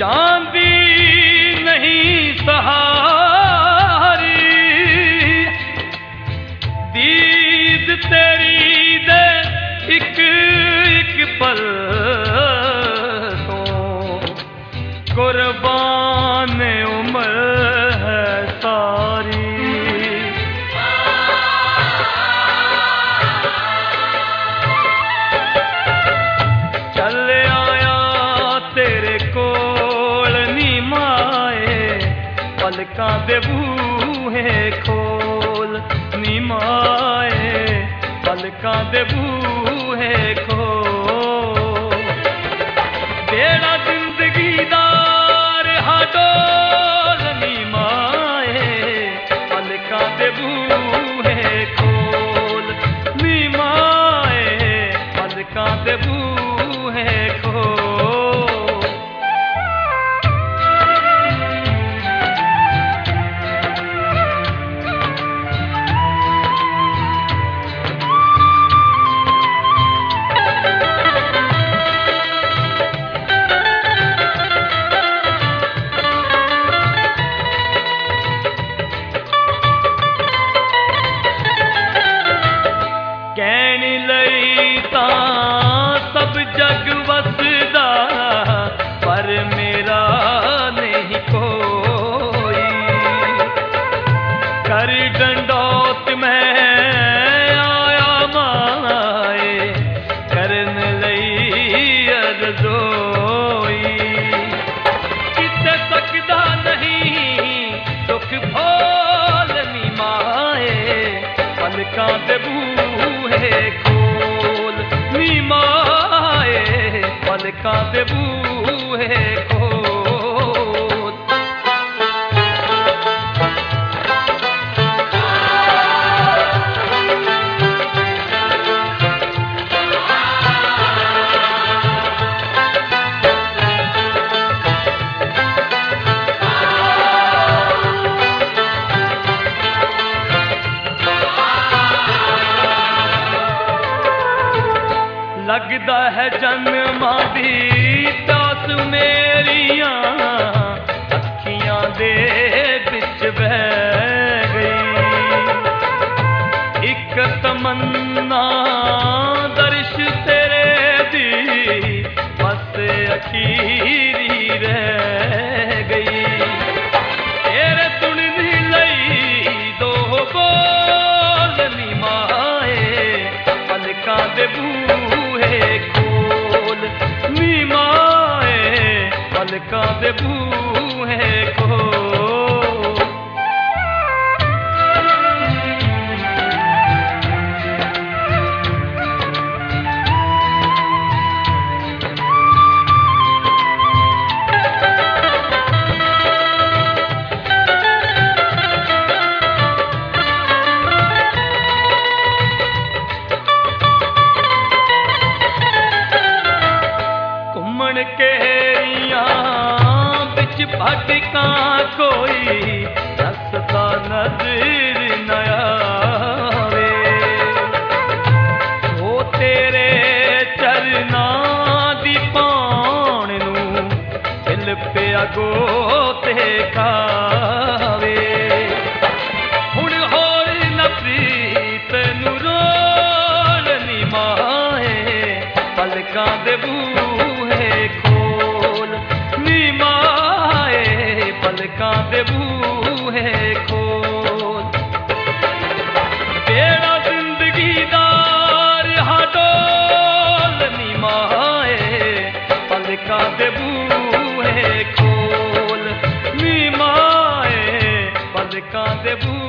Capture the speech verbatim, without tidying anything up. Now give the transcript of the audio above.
चांदी नहीं सहारी, दीद तेरी दे एक एक पल तो कुर्बान उम्र है सारी। चल आया तेरे कोल नी माए, पलकां दे बूहे खोल नी माए, पलकां दे बूहे खोल। बेड़ा जिंदगी दा रहा डोल नी माए, पलकां दे बूहे खोल नी माए, पलकां दे बूहे खोल। कहने लई तां सब जग वसदा, पर मेरा नहीं कोई। कर डंडौत मैं आया माए, करन लई अरज़ोई। किते सकदा नहीं दुख भोल नी माए, पलकां दे बूहे खोल नी माए, पलकां दे बूहे खोल। लगदा है जन्मां दी दास मेरियां, अखियां दे बिच बह गई। एक तमन्ना दर्श तेरे दी बस अखीरी रह गई। तेरे सुनने लई दो बोल नी माए, पलकां दे बूहे खोल नी माए, पलकां दे बूहे खोल। भटकां कोई रस्ता नजर न आवे, ओ तेरे चरनां दी पाण नूं दिल पिया गोते खावे। हुण होर न प्रीत नूं रोल नी माए, पलकां दे बूहे खोल नी माए, पलकां दे बूहे खोल। बेड़ा जिंदगी दा रहा डोल नी माए, पलकां दे बूहे खोल नी माए, पलकां दे बूहे